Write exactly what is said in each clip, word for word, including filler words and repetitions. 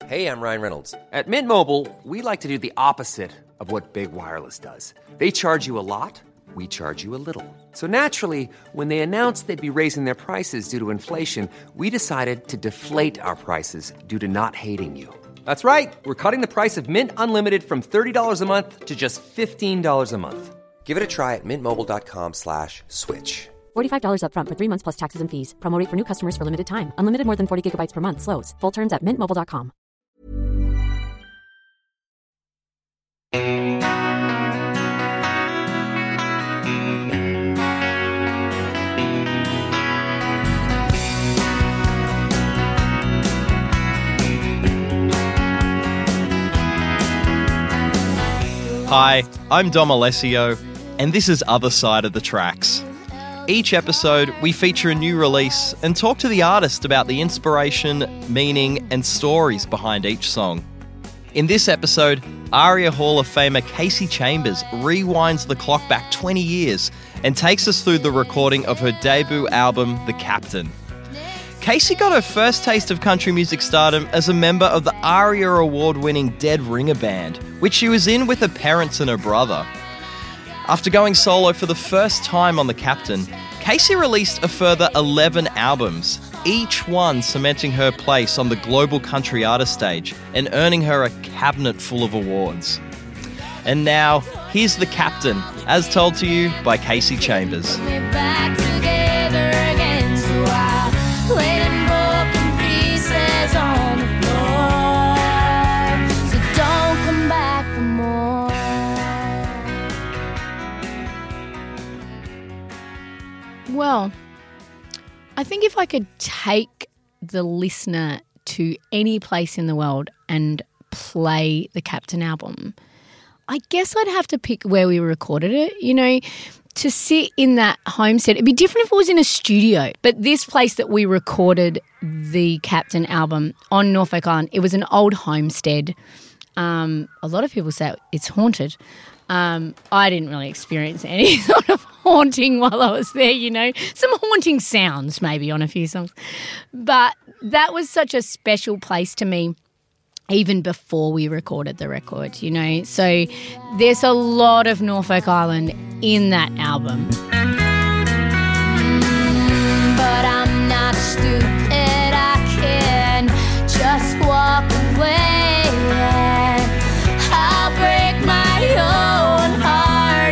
Hey, I'm Ryan Reynolds. At Mint Mobile, we like to do the opposite of what Big Wireless does. They charge you a lot, we charge you a little. So naturally, when they announced they'd be raising their prices due to inflation, we decided to deflate our prices due to not hating you. That's right. We're cutting the price of Mint Unlimited from thirty dollars a month to just fifteen dollars a month. Give it a try at mintmobile.com slash switch. forty-five dollars up front for three months plus taxes and fees. Promo rate for new customers for limited time. Unlimited more than forty gigabytes per month. Slows full terms at mint mobile dot com. Hi, I'm Dom Alessio, and this is Other Side of the Tracks. Each episode, we feature a new release and talk to the artist about the inspiration, meaning, and stories behind each song. In this episode, ARIA Hall of Famer Kasey Chambers rewinds the clock back twenty years and takes us through the recording of her debut album, The Captain. Kasey got her first taste of country music stardom as a member of the ARIA award-winning Dead Ringer Band, which she was in with her parents and her brother. After going solo for the first time on The Captain, Kasey released a further eleven albums, each one cementing her place on the global country artist stage and earning her a cabinet full of awards. And now, here's The Captain, as told to you by Kasey Chambers. Well, I think if I could take the listener to any place in the world and play the Captain album, I guess I'd have to pick where we recorded it. You know, to sit in that homestead, it'd be different if it was in a studio. But this place that we recorded the Captain album on Norfolk Island, it was an old homestead. Um, a lot of people say it's haunted. Um, I didn't really experience any sort of haunting while I was there, you know. Some haunting sounds maybe on a few songs. But that was such a special place to me even before we recorded the record, you know. So there's a lot of Norfolk Island in that album. But I'm not stupid, I can just walk away. I'll break my own heart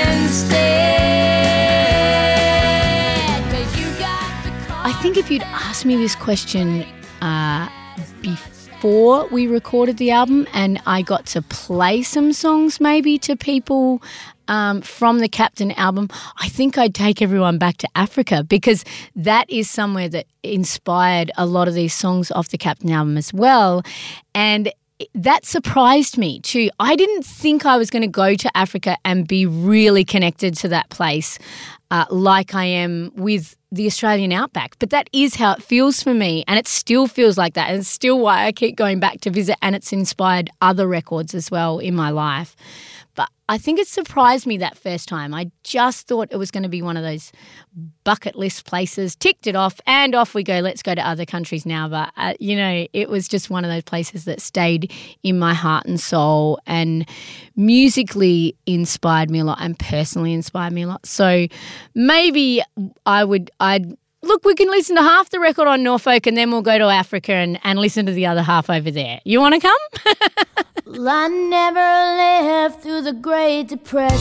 instead. 'Cause you got the call. I think if you'd asked me this question uh, before we recorded the album and I got to play some songs maybe to people um, from the Captain album, I think I'd take everyone back to Africa, because that is somewhere that inspired a lot of these songs off the Captain album as well. And that surprised me too. I didn't think I was going to go to Africa and be really connected to that place uh, like I am with the Australian outback. But that is how it feels for me, and it still feels like that. And it's still why I keep going back to visit, and it's inspired other records as well in my life. But I think it surprised me that first time. I just thought it was going to be one of those bucket list places, ticked it off, and off we go. Let's go to other countries now. But, uh, you know, it was just one of those places that stayed in my heart and soul and musically inspired me a lot and personally inspired me a lot. So maybe I would, I'd, look, we can listen to half the record on Norfolk and then we'll go to Africa and, and listen to the other half over there. You want to come? Well, I never lived through the Great Depression.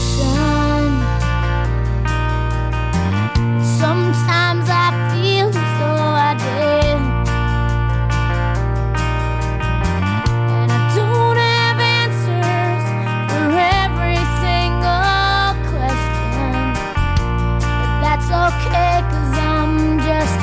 Sometimes I feel as though I did. And I don't have answers for every single question. But that's okay, 'cause I'm just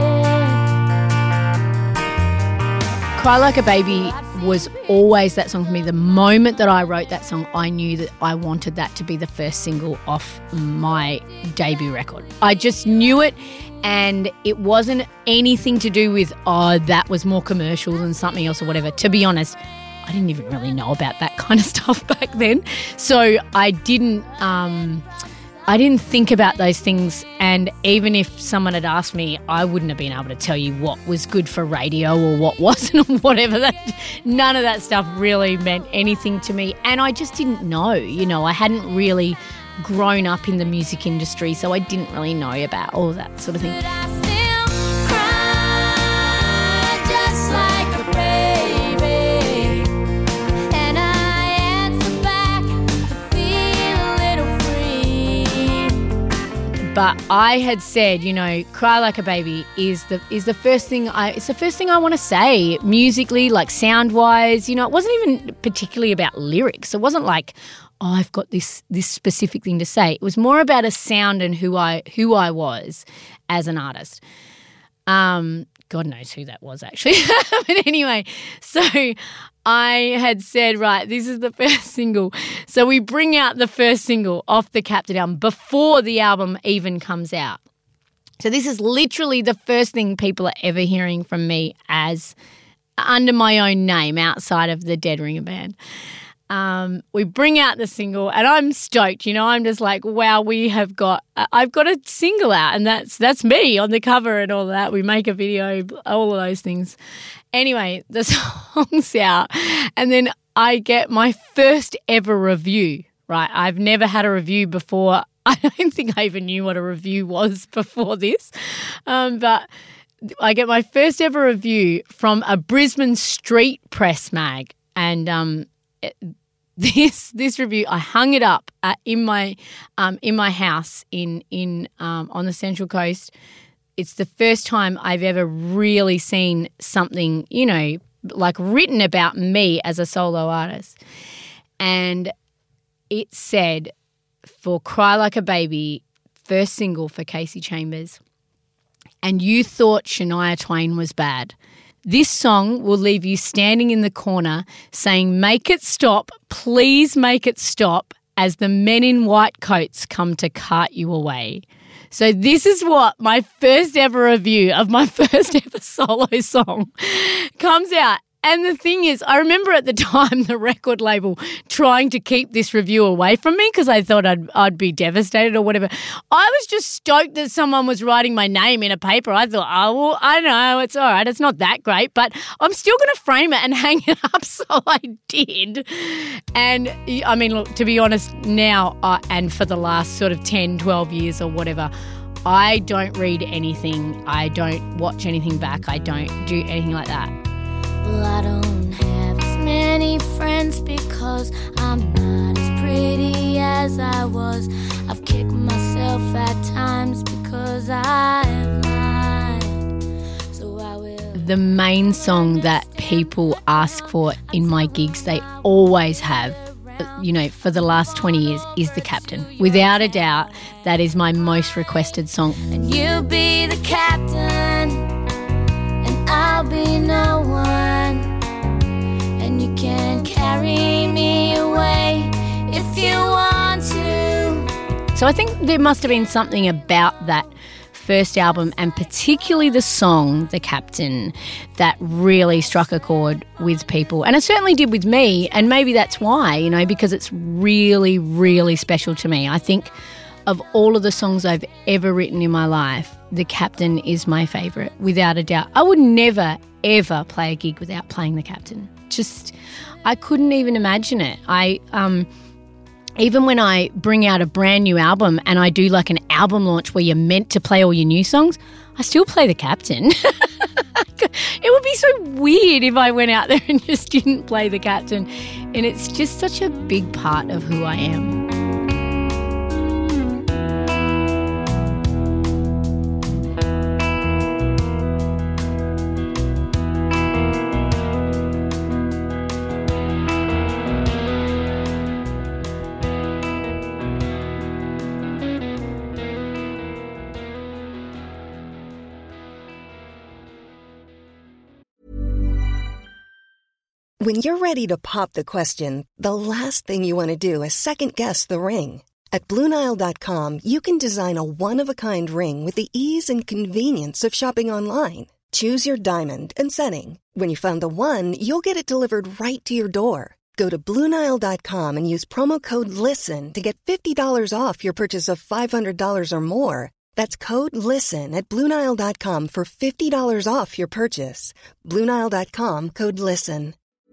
a kid. Cry Like a Baby was always that song for me. The moment that I wrote that song, I knew that I wanted that to be the first single off my debut record. I just knew it, and it wasn't anything to do with, oh, that was more commercial than something else or whatever. To be honest, I didn't even really know about that kind of stuff back then. So I didn't... Um, I didn't think about those things, and even if someone had asked me, I wouldn't have been able to tell you what was good for radio or what wasn't or whatever. That none of that stuff really meant anything to me, and I just didn't know. You know, I hadn't really grown up in the music industry, so I didn't really know about all that sort of thing. But I had said, you know, Cry Like a Baby is the is the first thing I it's the first thing I want to say musically, like sound wise. You know, it wasn't even particularly about lyrics. It wasn't like, oh, I've got this this specific thing to say. It was more about a sound and who I who I was as an artist. Um, God knows who that was actually. But anyway, so I had said, right, this is the first single. So we bring out the first single off the Captain album before the album even comes out. So this is literally the first thing people are ever hearing from me as under my own name outside of the Dead Ringer Band. Um, we bring out the single and I'm stoked, you know, I'm just like, wow, we have got, I've got a single out and that's, that's me on the cover and all that. We make a video, all of those things. Anyway, the song's out and then I get my first ever review, right? I've never had a review before. I don't think I even knew what a review was before this. Um, but I get my first ever review from a Brisbane street press mag and, um, it, This this review, I hung it up uh, in my um, in my house in in um, on the Central Coast. It's the first time I've ever really seen something, you know, like written about me as a solo artist. And it said, for Cry Like a Baby, first single for Kasey Chambers, and you thought Shania Twain was bad. This song will leave you standing in the corner saying, make it stop, please make it stop, as the men in white coats come to cart you away. So this is what my first ever review of my first ever solo song comes out. And the thing is, I remember at the time the record label trying to keep this review away from me because I thought I'd I'd be devastated or whatever. I was just stoked that someone was writing my name in a paper. I thought, oh, well, I know, it's all right. It's not that great, but I'm still going to frame it and hang it up. So I did. And, I mean, look, to be honest, now uh, and for the last sort of ten, twelve years or whatever, I don't read anything. I don't watch anything back. I don't do anything like that. Well, I don't have as many friends because I'm not as pretty as I was. I've kicked myself at times because I've lied. So I will. The main song that people ask for in my gigs, they always have, you know, for the last twenty years, is The Captain. Without a doubt, that is my most requested song. And you be the captain, and I'll be no one. And you can carry me away if you want to. So I think there must have been something about that first album and particularly the song, The Captain, that really struck a chord with people. And it certainly did with me, and maybe that's why, you know, because it's really, really special to me. I think of all of the songs I've ever written in my life, The Captain is my favourite, without a doubt. I would never, ever play a gig without playing The Captain. Just, I couldn't even imagine it. I, um, even when I bring out a brand new album and I do like an album launch where you're meant to play all your new songs, I still play The Captain. It would be so weird if I went out there and just didn't play The Captain. And it's just such a big part of who I am. When you're ready to pop the question, the last thing you want to do is second-guess the ring. At Blue Nile dot com, you can design a one-of-a-kind ring with the ease and convenience of shopping online. Choose your diamond and setting. When you find the one, you'll get it delivered right to your door. Go to Blue Nile dot com and use promo code LISTEN to get fifty dollars off your purchase of five hundred dollars or more. That's code LISTEN at Blue Nile dot com for fifty dollars off your purchase. Blue Nile dot com, code LISTEN.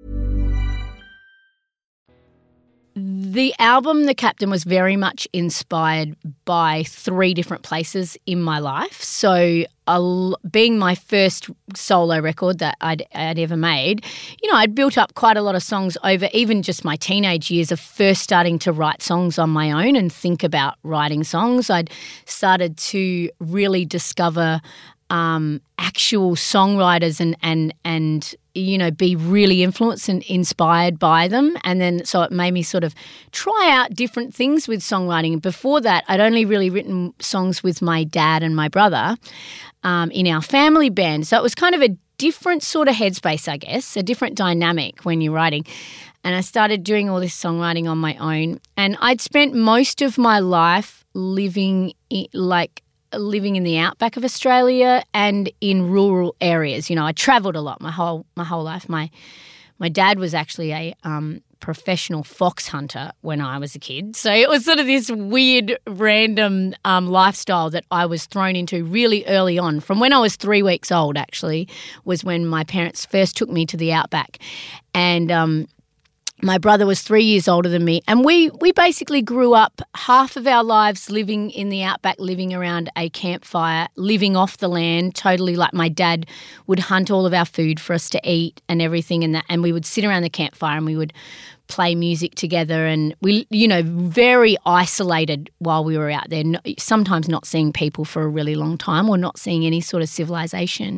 The album, The Captain, was very much inspired by three different places in my life. So uh, being my first solo record that I'd, I'd ever made, you know, I'd built up quite a lot of songs over even just my teenage years of first starting to write songs on my own and think about writing songs. I'd started to really discover um, actual songwriters and and and you know, be really influenced and inspired by them. And then so it made me sort of try out different things with songwriting. Before that, I'd only really written songs with my dad and my brother um, in our family band. So it was kind of a different sort of headspace, I guess, a different dynamic when you're writing. And I started doing all this songwriting on my own. And I'd spent most of my life living in, like, living in the outback of Australia and in rural areas. You know, I travelled a lot my whole my whole life. My my dad was actually a um, professional fox hunter when I was a kid. So it was sort of this weird, random um, lifestyle that I was thrown into really early on. From when I was three weeks old, actually, was when my parents first took me to the outback. And um my brother was three years older than me, and we, we basically grew up half of our lives living in the outback, living around a campfire, living off the land, totally like my dad would hunt all of our food for us to eat and everything, and that, and we would sit around the campfire and we would play music together, and we, you know, very isolated while we were out there, sometimes not seeing people for a really long time or not seeing any sort of civilization.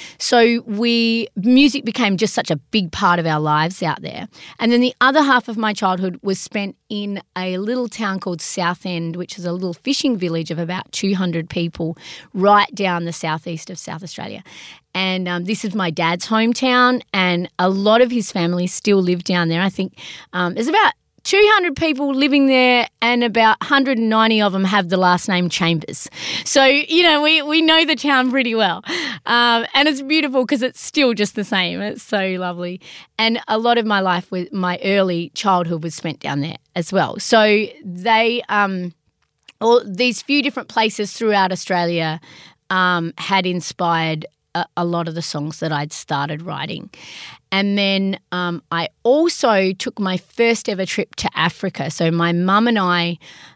So we, music became just such a big part of our lives out there. And then the other half of my childhood was spent in a little town called Southend, which is a little fishing village of about two hundred people right down the southeast of South Australia. And um, this is my dad's hometown, and a lot of his family still live down there. I think um, there's about two hundred people living there, and about one hundred ninety of them have the last name Chambers. So, you know, we, we know the town pretty well. Um, and it's beautiful because it's still just the same. It's so lovely. And a lot of my life, with my early childhood was spent down there as well. So they, um, all these few different places throughout Australia um, had inspired A, a lot of the songs that I'd started writing. And then um, I also took my first ever trip to Africa. So my mum and I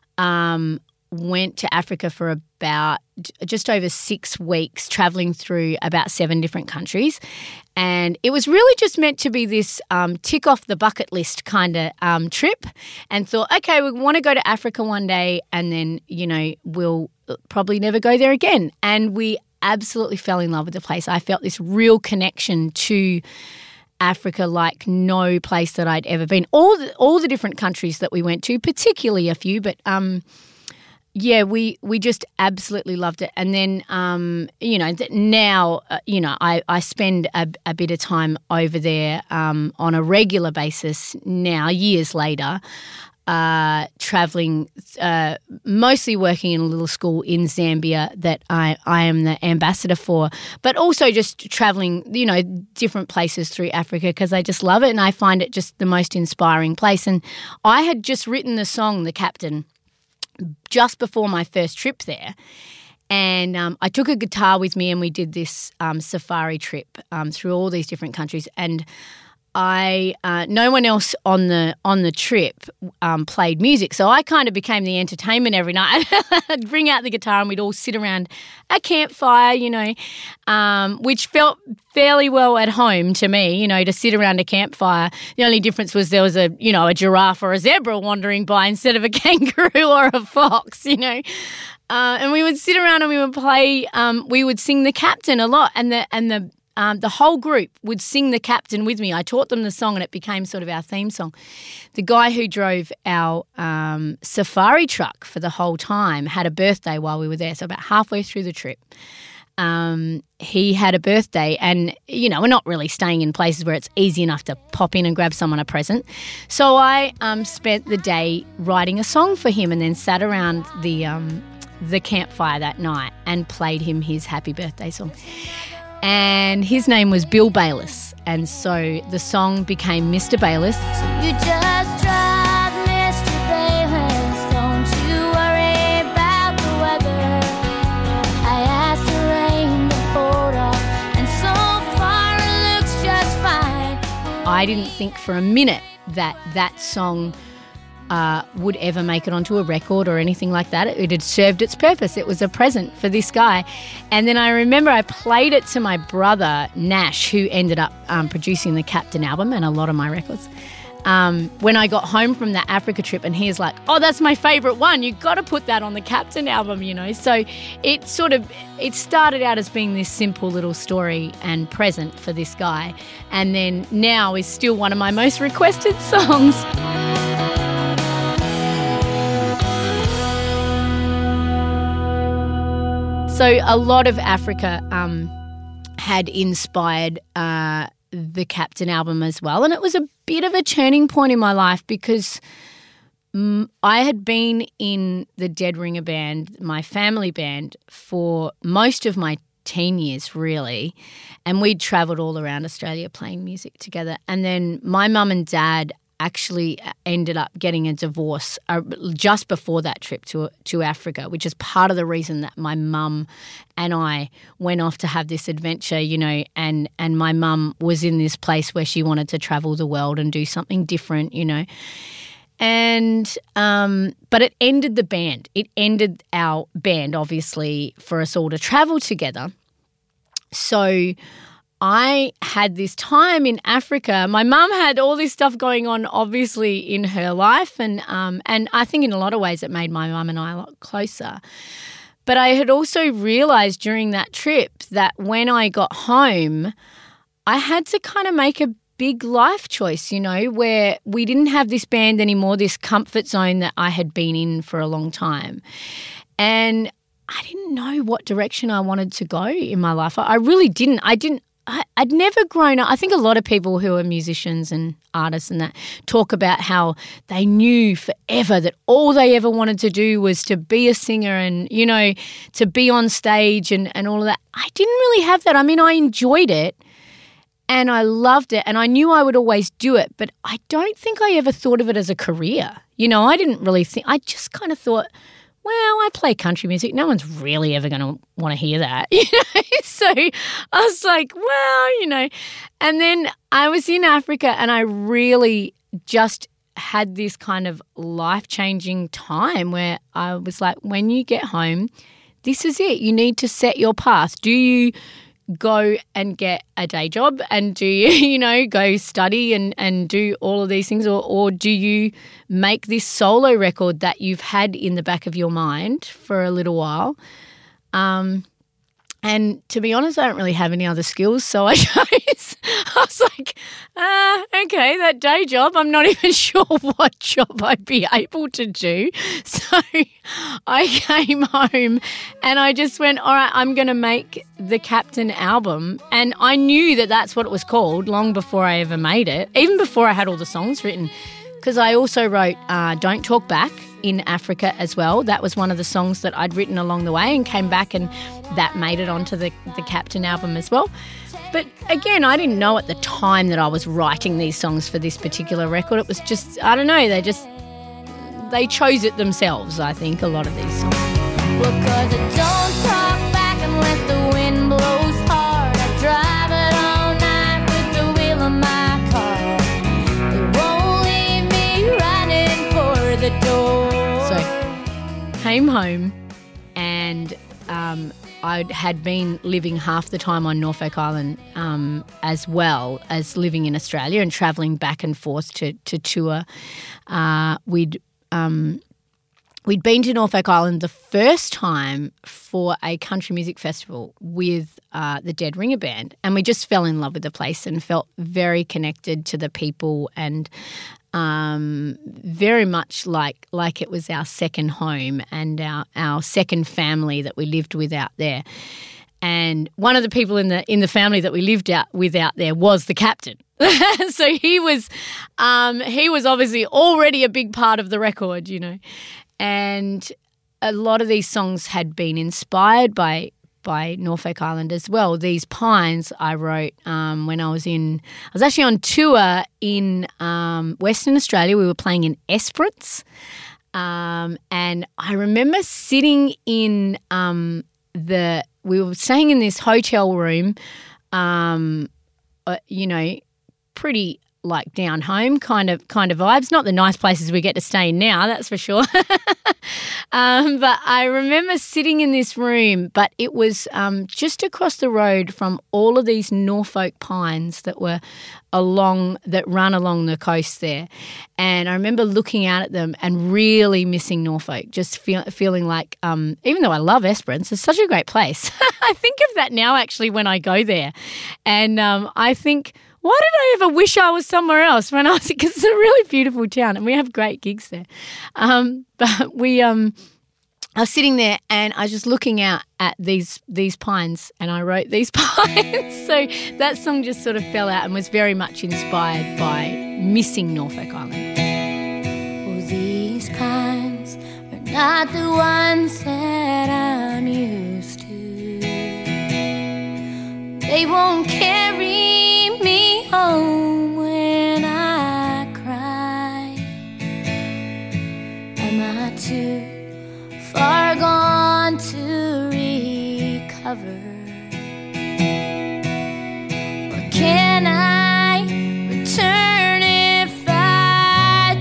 um, went to Africa for about just over six weeks, travelling through about seven different countries. And it was really just meant to be this um, tick off the bucket list kind of um, trip, and thought, okay, we want to go to Africa one day, and then, you know, we'll probably never go there again. And we absolutely fell in love with the place. I felt this real connection to Africa like no place that I'd ever been. All the, all the different countries that we went to, particularly a few, but um, yeah, we we just absolutely loved it. And then, um, you know, now, uh, you know, I, I spend a, a bit of time over there um, on a regular basis now, years later, Uh, traveling, uh, mostly working in a little school in Zambia that I, I am the ambassador for, but also just traveling, you know, different places through Africa because I just love it and I find it just the most inspiring place. And I had just written the song, The Captain, just before my first trip there. And um, I took a guitar with me and we did this um, safari trip um, through all these different countries. And I uh, no one else on the on the trip um, played music, so I kind of became the entertainment every night. I'd bring out the guitar and we'd all sit around a campfire, you know, um, which felt fairly well at home to me, you know, to sit around a campfire. The only difference was there was a, you know, a giraffe or a zebra wandering by instead of a kangaroo or a fox, you know. Uh, and we would sit around and we would play. Um, we would sing The Captain a lot, and the and the. Um, the whole group would sing The Captain with me. I taught them the song and it became sort of our theme song. The guy who drove our um, safari truck for the whole time had a birthday while we were there, so about halfway through the trip. Um, he had a birthday and, you know, we're not really staying in places where it's easy enough to pop in and grab someone a present. So I um, spent the day writing a song for him and then sat around the, um, the campfire that night and played him his happy birthday song. And his name was Bill Bayliss. And so the song became Mister Bayless. So you just drive, Mister Bayless. Don't you worry about the weather. I asked the rain to hold off, and so far it looks just fine. I didn't think for a minute that that song uh, would ever make it onto a record or anything like that. It, it had served its purpose. It was a present for this guy. And then I remember I played it to my brother, Nash, who ended up um, producing the Captain album and a lot of my records. Um, when I got home from that Africa trip, and he was like, oh, that's my favourite one. You've got to put that on the Captain album, you know. So it sort of, it started out as being this simple little story and present for this guy. And then now is still one of my most requested songs. So a lot of Africa um, had inspired uh, the Captain album as well. And it was a bit of a turning point in my life because um, I had been in the Dead Ringer band, my family band, for most of my teen years, really. And we'd travelled all around Australia playing music together. And then my mum and dad actually ended up getting a divorce uh, just before that trip to to Africa, which is part of the reason that my mum and I went off to have this adventure, you know, and, and my mum was in this place where she wanted to travel the world and do something different, you know. And um, but it ended the band. It ended our band, obviously, for us all to travel together. So I had this time in Africa. My mum had all this stuff going on, obviously, in her life, and um, and I think in a lot of ways it made my mum and I a lot closer. But I had also realised during that trip that when I got home, I had to kind of make a big life choice, you know, where we didn't have this band anymore, this comfort zone that I had been in for a long time. And I didn't know what direction I wanted to go in my life. I really didn't. I didn't. I, I'd never grown up. I think a lot of people who are musicians and artists and that talk about how they knew forever that all they ever wanted to do was to be a singer and, you know, to be on stage and, and all of that. I didn't really have that. I mean, I enjoyed it and I loved it and I knew I would always do it, but I don't think I ever thought of it as a career. You know, I didn't really think – I just kind of thought – well, I play country music. No one's really ever going to want to hear that, you know. So I was like, well, you know. And then I was in Africa and I really just had this kind of life-changing time where I was like, when you get home, this is it. You need to set your path. Do you go and get a day job and do you, you know, go study and, and do all of these things or, or do you make this solo record that you've had in the back of your mind for a little while? Um, and to be honest, I don't really have any other skills, so I chose, I was like, uh, okay, that day job, I'm not even sure what job I'd be able to do. So I came home and I just went, all right, I'm going to make the Captain album. And I knew that that's what it was called long before I ever made it, even before I had all the songs written, because I also wrote uh, Don't Talk Back in Africa as well. That was one of the songs that I'd written along the way and came back and that made it onto the, the Captain album as well. But again, I didn't know at the time that I was writing these songs for this particular record. It was just, I don't know, they just, they chose it themselves, I think, a lot of these songs. Well, 'cause I don't talk back unless the wind blows hard. I drive it all night with the wheel of my car. It won't leave me running for the door. So, came home and um, I had been living half the time on Norfolk Island um, as well as living in Australia and travelling back and forth to, to tour. Uh, we'd um, we'd been to Norfolk Island the first time for a country music festival with uh, the Dead Ringer band, and we just fell in love with the place and felt very connected to the people and um, very much like like it was our second home and our, our second family that we lived with out there. And one of the people in the in the family that we lived out with out there was the Captain. So he was um, he was obviously already a big part of the record, you know. And a lot of these songs had been inspired by by Norfolk Island as well. These Pines I wrote um, when I was in – I was actually on tour in um, Western Australia. We were playing in Esperance. Um, and I remember sitting in um, the – we were staying in this hotel room, um, uh, you know, pretty – like down home kind of kind of vibes. Not the nice places we get to stay in now, that's for sure. um, but I remember sitting in this room, but it was um, just across the road from all of these Norfolk pines that were along that run along the coast there. And I remember looking out at them and really missing Norfolk, just feel, feeling like, um, even though I love Esperance, it's such a great place. I think of that now actually when I go there. And um, I think, why did I ever wish I was somewhere else when I was, because it's a really beautiful town and we have great gigs there. Um, but we, um, I was sitting there and I was just looking out at these these pines and I wrote these pines. So that song just sort of fell out and was very much inspired by missing Norfolk Island. Oh, these pines are not the ones that I'm used to. They won't carry me home when I cry. Am I too far gone to recover? Or can I return if I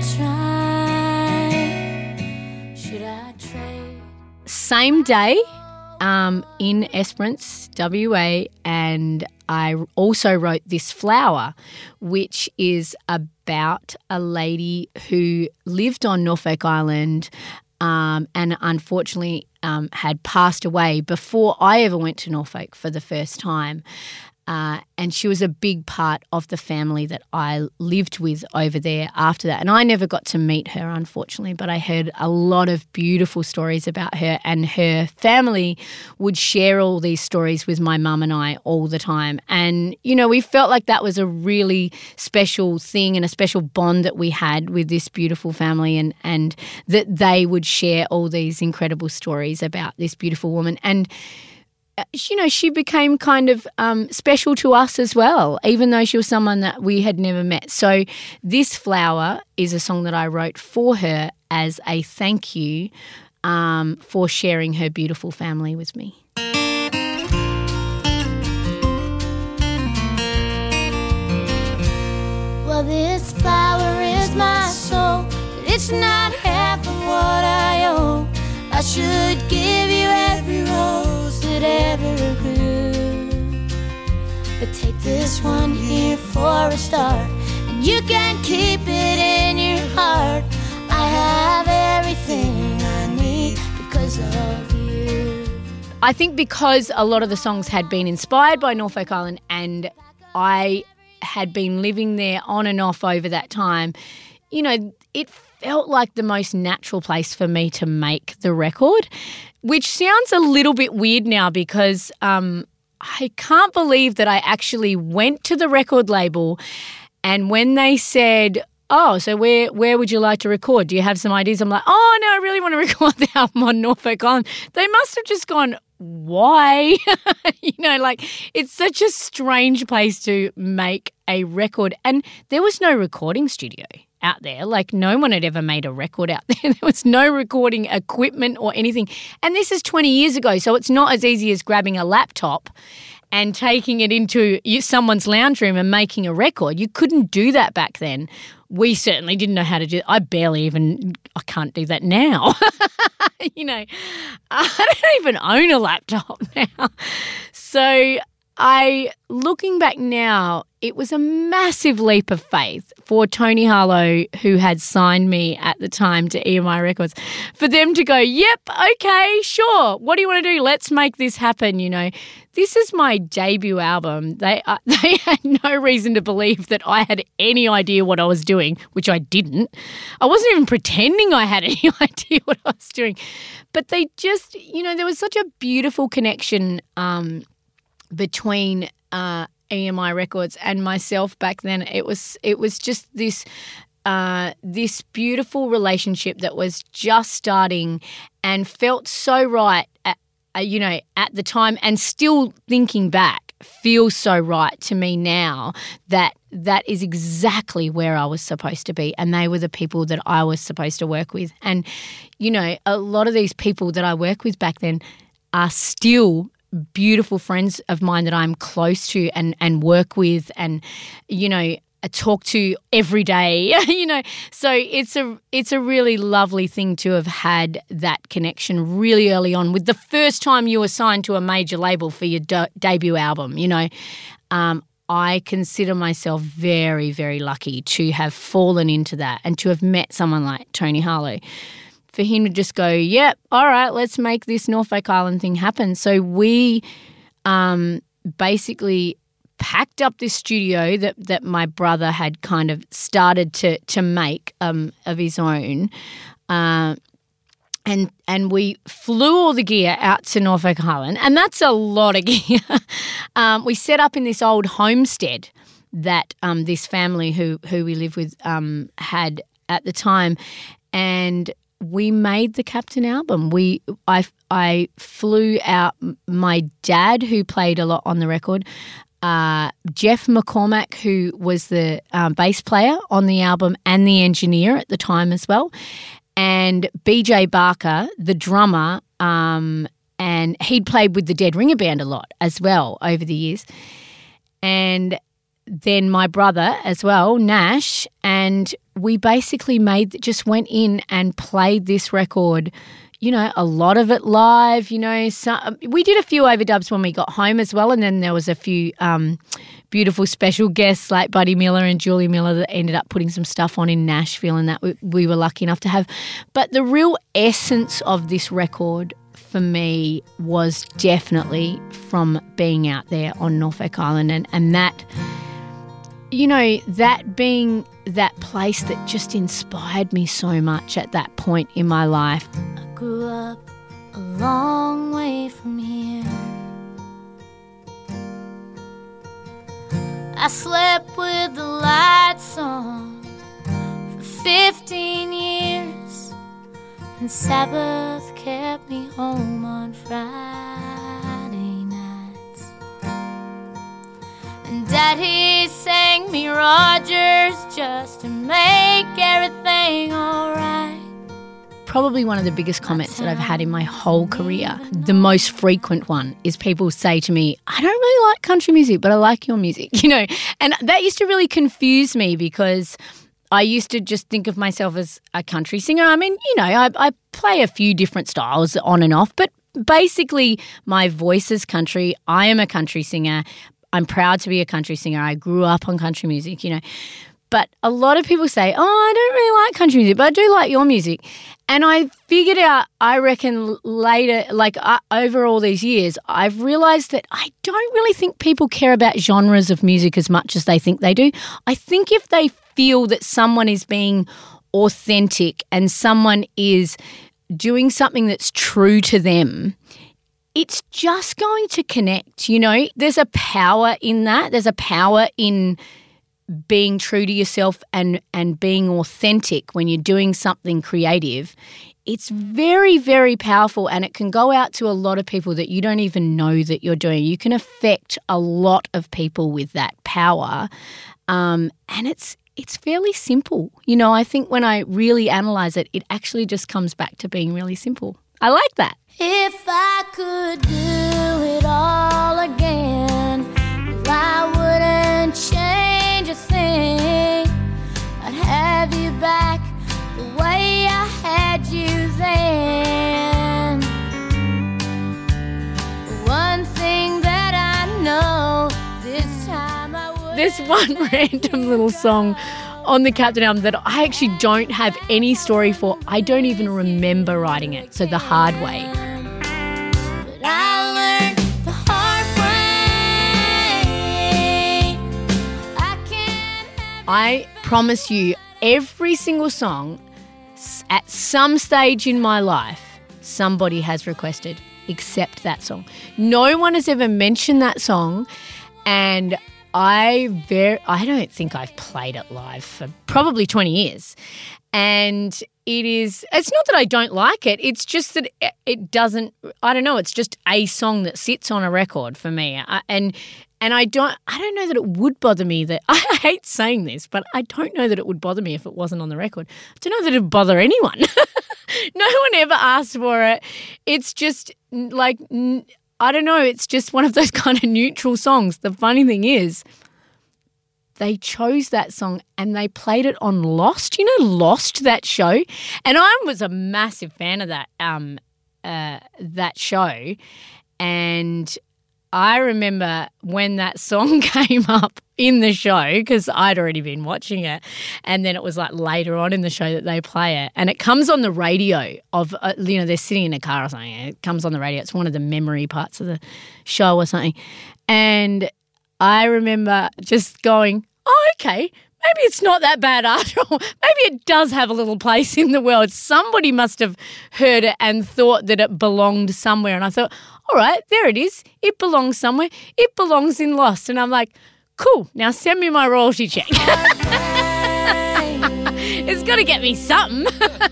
try? Should I trade? Same day um, in Esperance, W A, and I also wrote This Flower, which is about a lady who lived on Norfolk Island um, and unfortunately um, had passed away before I ever went to Norfolk for the first time. Uh, and she was a big part of the family that I lived with over there after that. And I never got to meet her, unfortunately, but I heard a lot of beautiful stories about her, and her family would share all these stories with my mum and I all the time. And, you know, we felt like that was a really special thing and a special bond that we had with this beautiful family, and, and that they would share all these incredible stories about this beautiful woman. And you know, she became kind of um, special to us as well, even though she was someone that we had never met. So This Flower is a song that I wrote for her as a thank you um, for sharing her beautiful family with me. Well, this flower is my soul, but it's not half of what I owe. I should give you every rose that ever grew, but take this one here for a start, and you can keep it in your heart. I have everything I need because of you. I think because a lot of the songs had been inspired by Norfolk Island and I had been living there on and off over that time, you know, it felt like the most natural place for me to make the record, which sounds a little bit weird now because um, I can't believe that I actually went to the record label, and when they said, oh, so where where would you like to record? Do you have some ideas? I'm like, oh, no, I really want to record the album on Norfolk Island. They must have just gone, why? You know, like, it's such a strange place to make a record. And there was no recording studio out there. Like, no one had ever made a record out there. There was no recording equipment or anything. And this is twenty years ago, so it's not as easy as grabbing a laptop and taking it into someone's lounge room and making a record. You couldn't do that back then. We certainly didn't know how to do it. I barely even, I can't do that now. You know, I don't even own a laptop now. So I, looking back now, it was a massive leap of faith for Tony Harlow, who had signed me at the time to E M I Records, for them to go, yep, okay, sure. What do you want to do? Let's make this happen, you know. This is my debut album. They uh, they had no reason to believe that I had any idea what I was doing, which I didn't. I wasn't even pretending I had any idea what I was doing. But they just, you know, there was such a beautiful connection um, between uh, E M I Records and myself back then. It was it was just this uh, this beautiful relationship that was just starting and felt so right at, uh, you know, at the time, and still thinking back, feels so right to me now that that is exactly where I was supposed to be, and they were the people that I was supposed to work with. And, you know, a lot of these people that I work with back then are still beautiful friends of mine that I'm close to and, and work with and, you know, talk to every day, you know. So it's a it's a really lovely thing to have had that connection really early on with the first time you were signed to a major label for your de- debut album, you know. Um, I consider myself very, very lucky to have fallen into that and to have met someone like Tony Harlow. For him to just go, yep, all right, let's make this Norfolk Island thing happen. So we um, basically packed up this studio that, that my brother had kind of started to to make um, of his own, uh, and and we flew all the gear out to Norfolk Island, and that's a lot of gear. um, we set up in this old homestead that um, this family who who we live with um, had at the time, and we made the Captain album. We I I flew out my dad, who played a lot on the record. Uh, Jeff McCormack, who was the um, bass player on the album and the engineer at the time as well, and B J Barker, the drummer, um, and he'd played with the Dead Ringer Band a lot as well over the years. And then my brother as well, Nash, and we basically made just went in and played this record, you know, a lot of it live, you know. Some, we did a few overdubs when we got home as well, and then there was a few um, beautiful special guests like Buddy Miller and Julie Miller that ended up putting some stuff on in Nashville, and that we, we were lucky enough to have. But the real essence of this record for me was definitely from being out there on Norfolk Island, and, and that, you know, that being that place that just inspired me so much at that point in my life. Grew up a long way from here. I slept with the lights on for fifteen years, and Sabbath kept me home on Friday nights. And Daddy sang me Rogers just to make everything alright. Probably one of the biggest comments that I've had in my whole career, the most frequent one, is people say to me, I don't really like country music, but I like your music, you know. And that used to really confuse me because I used to just think of myself as a country singer. I mean, you know, I, I play a few different styles on and off, but basically my voice is country. I am a country singer. I'm proud to be a country singer. I grew up on country music, you know. But a lot of people say, oh, I don't really like country music, but I do like your music. And I figured out, I reckon later, like uh, over all these years, I've realised that I don't really think people care about genres of music as much as they think they do. I think if they feel that someone is being authentic and someone is doing something that's true to them, it's just going to connect, you know. There's a power in that. There's a power in being true to yourself and, and being authentic when you're doing something creative. It's very, very powerful, and it can go out to a lot of people that you don't even know that you're doing. You can affect a lot of people with that power, um, and it's it's fairly simple. You know, I think when I really analyse it, it actually just comes back to being really simple. I like that. If I could do it all again, well, I wouldn't change a thing. I'd have you back the way I had you then. One thing that I know, this time I would. There's one random little song on the Captain album that I actually don't have any story for. I don't even remember writing it, so The Hard Way. But I learned the hard way. I can't have I promise you, every single song at some stage in my life, somebody has requested, except that song. No one has ever mentioned that song, and I very I don't think I've played it live for probably twenty years. And it is, it's not that I don't like it, it's just that it doesn't, I don't know, it's just a song that sits on a record for me. I, and and I don't, I don't know that it would bother me that, I hate saying this, but I don't know that it would bother me if it wasn't on the record. I don't know that it would bother anyone. No one ever asked for it. It's just like, I don't know, it's just one of those kind of neutral songs. The funny thing is, they chose that song and they played it on Lost. You know Lost, that show? And I was a massive fan of that um, uh, that show. And I remember when that song came up in the show, because I'd already been watching it, and then it was like later on in the show that they play it. And it comes on the radio of, uh, you know, they're sitting in a car or something. It comes on the radio. It's one of the memory parts of the show or something. And I remember just going, oh, okay, maybe it's not that bad after all. Maybe it does have a little place in the world. Somebody must have heard it and thought that it belonged somewhere. And I thought, all right, there it is. It belongs somewhere. It belongs in Lost. And I'm like, cool, now send me my royalty check. It's got to get me something.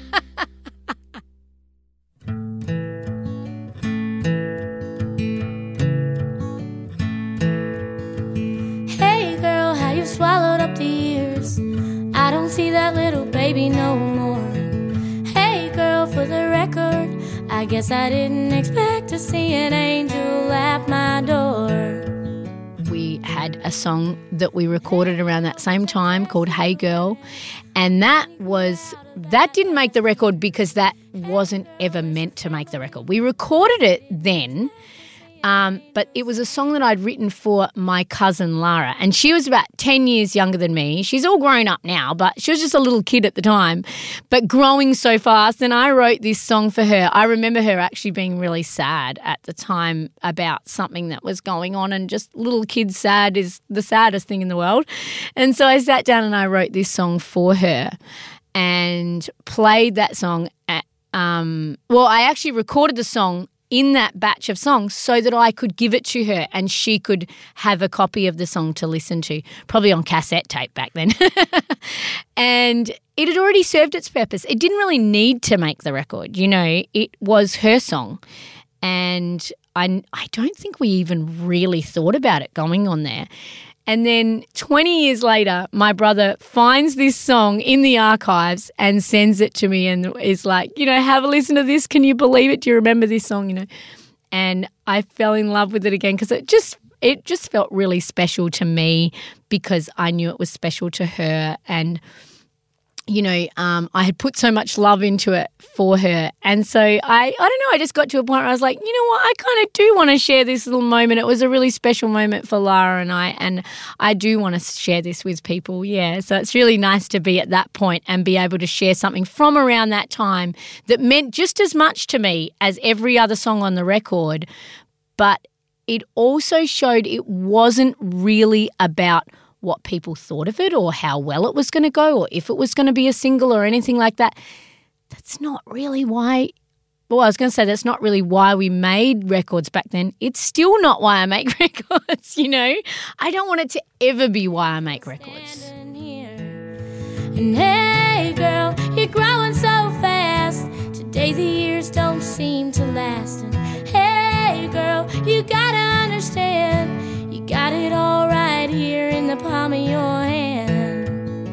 Swallowed up the years, I don't see that little baby no more. Hey girl, for the record, I guess I didn't expect to see an angel at my door. We had a song that we recorded around that same time called Hey Girl, and that was, that didn't make the record because that wasn't ever meant to make the record. We recorded it then, Um, but it was a song that I'd written for my cousin Lara, and she was about ten years younger than me. She's all grown up now, but she was just a little kid at the time, but growing so fast, and I wrote this song for her. I remember her actually being really sad at the time about something that was going on, and just little kids sad is the saddest thing in the world. And so I sat down and I wrote this song for her and played that song at, um, well, I actually recorded the song in that batch of songs so that I could give it to her and she could have a copy of the song to listen to, probably on cassette tape back then. And it had already served its purpose. It didn't really need to make the record, you know. It was her song. And I, I don't think we even really thought about it going on there. And then twenty years later, my brother finds this song in the archives and sends it to me and is like, you know, have a listen to this. Can you believe it? Do you remember this song? You know, and I fell in love with it again because it just it just felt really special to me because I knew it was special to her. And, you know, um, I had put so much love into it for her. And so I, I don't know, I just got to a point where I was like, you know what, I kind of do want to share this little moment. It was a really special moment for Lara and I, and I do want to share this with people, yeah. So it's really nice to be at that point and be able to share something from around that time that meant just as much to me as every other song on the record, but it also showed it wasn't really about what people thought of it or how well it was going to go or if it was going to be a single or anything like that. That's not really why, well, I was going to say that's not really why we made records back then. It's still not why I make records, you know. I don't want it to ever be why I make records. And hey, girl, you're growing so fast. Today the years don't seem to last. And hey, girl, you gotta understand, you got it all right here in the palm of your hand.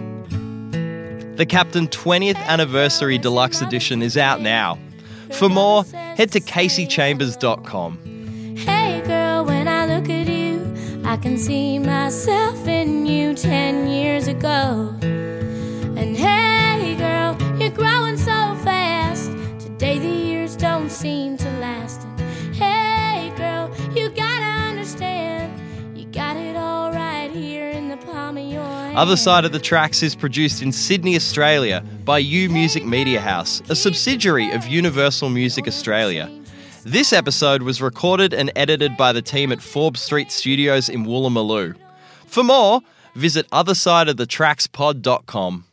The Captain twentieth Anniversary Deluxe Edition is out now. For more, head to casey chambers dot com. Hey girl, when I look at you, I can see myself in you ten years ago. And hey girl, you're growing so fast. Today the years don't seem to last. And hey girl, you gotta understand, you got it all right here in the palm of your hand. Other Side of the Tracks is produced in Sydney, Australia by U Music Media House, a subsidiary of Universal Music Australia. This episode was recorded and edited by the team at Forbes Street Studios in Woolloomooloo. For more, visit other side of the tracks pod dot com.